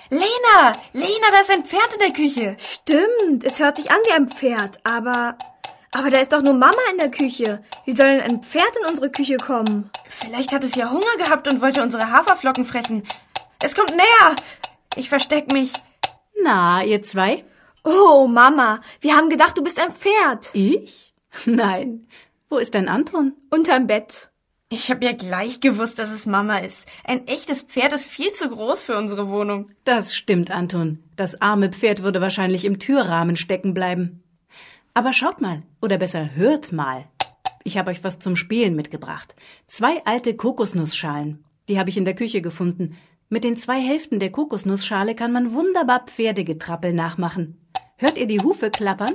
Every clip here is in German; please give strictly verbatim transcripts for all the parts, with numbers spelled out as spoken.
Lena, Lena, da ist ein Pferd in der Küche. Stimmt, es hört sich an wie ein Pferd, aber... Aber da ist doch nur Mama in der Küche. Wie soll denn ein Pferd in unsere Küche kommen? Vielleicht hat es ja Hunger gehabt und wollte unsere Haferflocken fressen. Es kommt näher. Ich versteck mich. Na, ihr zwei? Oh, Mama, wir haben gedacht, du bist ein Pferd. Ich? Nein. Wo ist denn Anton? Unterm Bett. Ich hab ja gleich gewusst, dass es Mama ist. Ein echtes Pferd ist viel zu groß für unsere Wohnung. Das stimmt, Anton. Das arme Pferd würde wahrscheinlich im Türrahmen stecken bleiben. Aber schaut mal, oder besser hört mal. Ich habe euch was zum Spielen mitgebracht. Zwei alte Kokosnussschalen. Die habe ich in der Küche gefunden. Mit den zwei Hälften der Kokosnussschale kann man wunderbar Pferdegetrappel nachmachen. Hört ihr die Hufe klappern?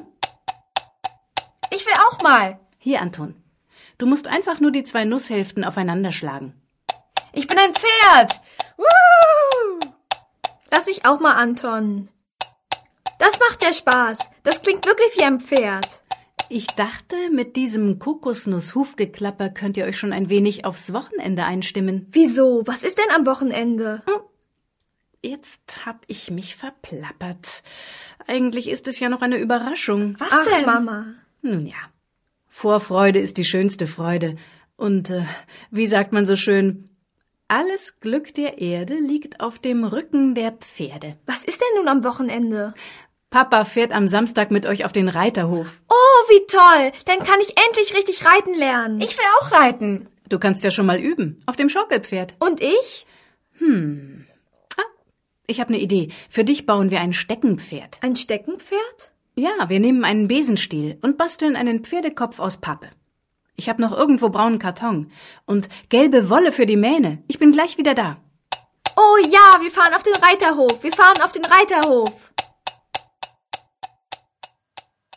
Ich will auch mal. Hier, Anton. Du musst einfach nur die zwei Nusshälften aufeinander schlagen. Ich bin ein Pferd. Woo! Lass mich auch mal, Anton. Das macht ja Spaß. Das klingt wirklich wie ein Pferd. Ich dachte, mit diesem Kokosnuss-Hufgeklapper könnt ihr euch schon ein wenig aufs Wochenende einstimmen. Wieso? Was ist denn am Wochenende? Jetzt hab ich mich verplappert. Eigentlich ist es ja noch eine Überraschung. Was Ach, denn? Mama. Nun ja. Vorfreude ist die schönste Freude. Und äh, wie sagt man so schön, alles Glück der Erde liegt auf dem Rücken der Pferde. Was ist denn nun am Wochenende? Papa fährt am Samstag mit euch auf den Reiterhof. Oh, wie toll! Dann kann ich endlich richtig reiten lernen. Ich will auch reiten. Du kannst ja schon mal üben, auf dem Schaukelpferd. Und ich? Hm. Ah, ich habe eine Idee. Für dich bauen wir ein Steckenpferd. Ein Steckenpferd? Ja, wir nehmen einen Besenstiel und basteln einen Pferdekopf aus Pappe. Ich habe noch irgendwo braunen Karton und gelbe Wolle für die Mähne. Ich bin gleich wieder da. Oh ja, wir fahren auf den Reiterhof. Wir fahren auf den Reiterhof.